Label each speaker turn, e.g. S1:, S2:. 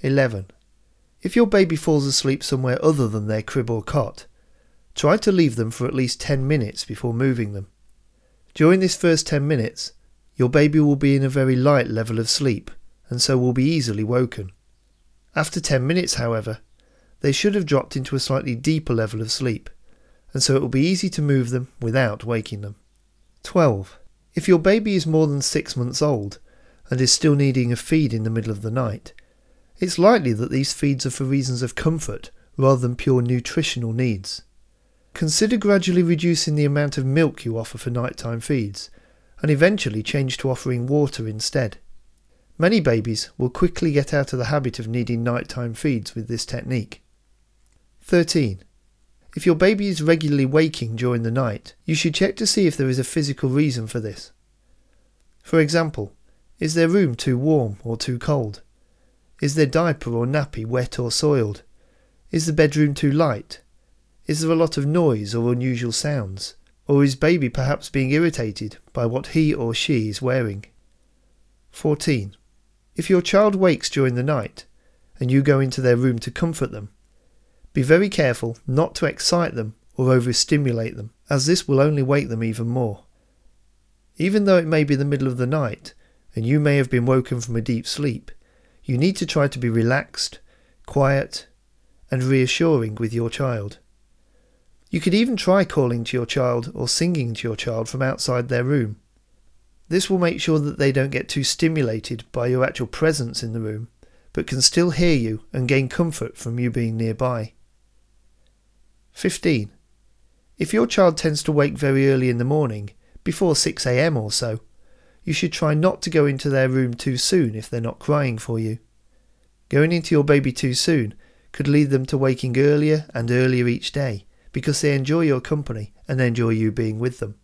S1: 11. If your baby falls asleep somewhere other than their crib or cot, try to leave them for at least 10 minutes before moving them. During this first 10 minutes, your baby will be in a very light level of sleep, and so will be easily woken. After 10 minutes, however, they should have dropped into a slightly deeper level of sleep, and so it will be easy to move them without waking them. 12. If your baby is more than 6 months old and is still needing a feed in the middle of the night, it's likely that these feeds are for reasons of comfort rather than pure nutritional needs. Consider gradually reducing the amount of milk you offer for nighttime feeds, and eventually change to offering water instead. Many babies will quickly get out of the habit of needing nighttime feeds with this technique. 13. If your baby is regularly waking during the night, you should check to see if there is a physical reason for this. For example, is their room too warm or too cold? Is their diaper or nappy wet or soiled? Is the bedroom too light? Is there a lot of noise or unusual sounds? Or is baby perhaps being irritated by what he or she is wearing? 14. If your child wakes during the night and you go into their room to comfort them, be very careful not to excite them or overstimulate them, as this will only wake them even more. Even though it may be the middle of the night and you may have been woken from a deep sleep, you need to try to be relaxed, quiet, and reassuring with your child. You could even try calling to your child or singing to your child from outside their room. This will make sure that they don't get too stimulated by your actual presence in the room, but can still hear you and gain comfort from you being nearby. 15. If your child tends to wake very early in the morning, before 6 AM or so, you should try not to go into their room too soon if they're not crying for you. Going into your baby too soon could lead them to waking earlier and earlier each day, because they enjoy your company and enjoy you being with them.